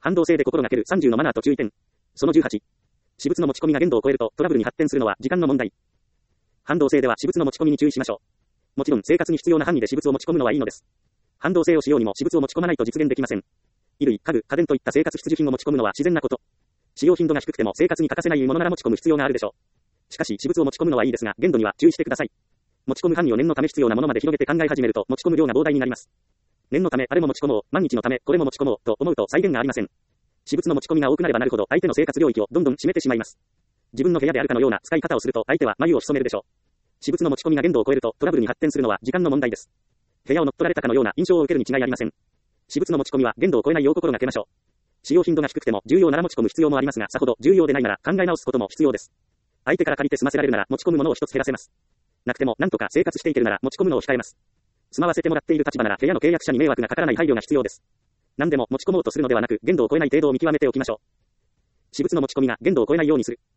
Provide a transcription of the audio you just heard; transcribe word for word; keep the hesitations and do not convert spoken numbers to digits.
反動性で心がけるさんじゅうのマナーと注意点。そのじゅうはち。私物の持ち込みが限度を超えるとトラブルに発展するのは時間の問題。反動性では私物の持ち込みに注意しましょう。もちろん生活に必要な範囲で私物を持ち込むのはいいのです。反動性をしようにも私物を持ち込まないと実現できません。衣類、家具、家電といった生活必需品を持ち込むのは自然なこと。使用頻度が低くても生活に欠かせないものなら持ち込む必要があるでしょう。しかし私物を持ち込むのはいいですが、限度には注意してください。持ち込む範囲を念のため必要なものまで広げて考え始めると持ち込む量が膨大になります。念のためあれも持ち込もう、万日のためこれも持ち込もうと思うと際限がありません。私物の持ち込みが多くなればなるほど相手の生活領域をどんどん占めてしまいます。自分の部屋であるかのような使い方をすると相手は眉を潜めるでしょう。私物の持ち込みが限度を超えるとトラブルに発展するのは時間の問題です。部屋を乗っ取られたかのような印象を受けるに違いありません。私物の持ち込みは限度を超えないよう心がけましょう。使用頻度が低くても重要なら持ち込む必要もありますが、さほど重要でないなら考え直すことも必要です。相手から借りて済ませられるなら持ち込むものを一つ減らせます。なくてもなんとか生活していけるなら持ち込むのを控えます。住まわせてもらっている立場なら部屋の契約者に迷惑がかからない配慮が必要です。何でも持ち込もうとするのではなく限度を超えない程度を見極めておきましょう。私物の持ち込みが限度を超えないようにする。